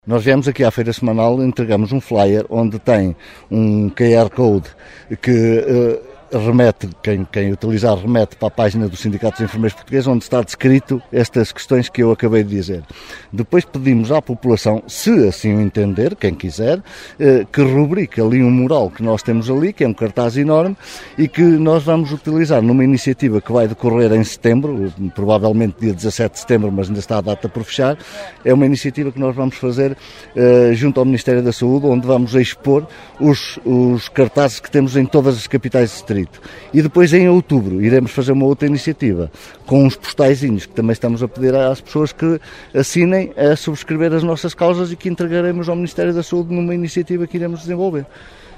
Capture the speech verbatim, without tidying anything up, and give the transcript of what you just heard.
Nós viemos aqui à Feira Semanal, entregamos um flyer onde tem um Q R Code que uh, remete, quem, quem utilizar remete para a página do Sindicato dos Enfermeiros Portugueses, onde está descrito estas questões que eu acabei de dizer. Depois pedimos à população, se assim o entender, quem quiser, uh, que rubrique ali um mural que nós temos ali, que é um cartaz enorme, e que nós vamos utilizar numa iniciativa que vai decorrer em setembro, provavelmente dia dezassete de setembro, mas ainda está a data por fechar. É uma iniciativa que nós vamos fazer uh, junto ao Ministério da Saúde, onde vamos expor os, os cartazes que temos em todas as capitais de distrito. E depois, em outubro, iremos fazer uma outra iniciativa com uns postaizinhos que também estamos a pedir às pessoas que assinem a subscrever as nossas causas e que entregaremos ao Ministério da Saúde numa iniciativa que iremos desenvolver.